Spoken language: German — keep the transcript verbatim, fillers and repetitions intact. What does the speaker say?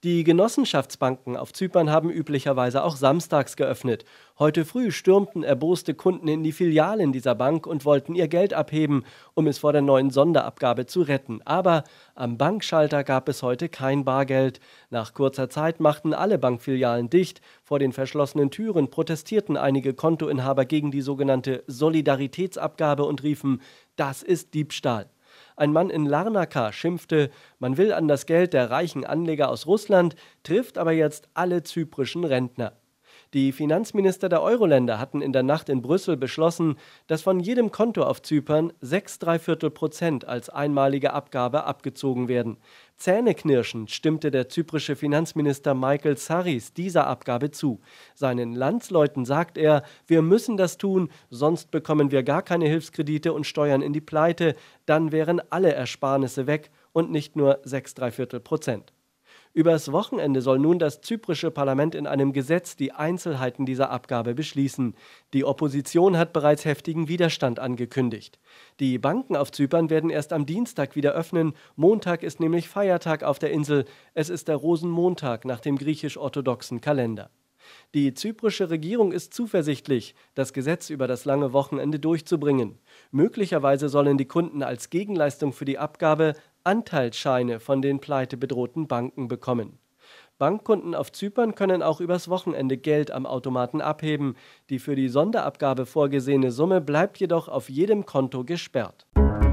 Die Genossenschaftsbanken auf Zypern haben üblicherweise auch samstags geöffnet. Heute früh stürmten erboste Kunden in die Filialen dieser Bank und wollten ihr Geld abheben, um es vor der neuen Sonderabgabe zu retten. Aber am Bankschalter gab es heute kein Bargeld. Nach kurzer Zeit machten alle Bankfilialen dicht. Vor den verschlossenen Türen protestierten einige Kontoinhaber gegen die sogenannte Solidaritätsabgabe und riefen: Das ist Diebstahl. Ein Mann in Larnaca schimpfte, man will an das Geld der reichen Anleger aus Russland, trifft aber jetzt alle zyprischen Rentner. Die Finanzminister der Euro-Länder hatten in der Nacht in Brüssel beschlossen, dass von jedem Konto auf Zypern sechs Dreiviertel Prozent als einmalige Abgabe abgezogen werden. Zähneknirschend stimmte der zyprische Finanzminister Michael Sarris dieser Abgabe zu. Seinen Landsleuten sagt er, wir müssen das tun, sonst bekommen wir gar keine Hilfskredite und steuern in die Pleite, dann wären alle Ersparnisse weg und nicht nur sechs Dreiviertel Prozent. Übers Wochenende soll nun das zyprische Parlament in einem Gesetz die Einzelheiten dieser Abgabe beschließen. Die Opposition hat bereits heftigen Widerstand angekündigt. Die Banken auf Zypern werden erst am Dienstag wieder öffnen. Montag ist nämlich Feiertag auf der Insel. Es ist der Rosenmontag nach dem griechisch-orthodoxen Kalender. Die zyprische Regierung ist zuversichtlich, das Gesetz über das lange Wochenende durchzubringen. Möglicherweise sollen die Kunden als Gegenleistung für die Abgabe Anteilsscheine von den pleitebedrohten Banken bekommen. Bankkunden auf Zypern können auch übers Wochenende Geld am Automaten abheben. Die für die Sonderabgabe vorgesehene Summe bleibt jedoch auf jedem Konto gesperrt.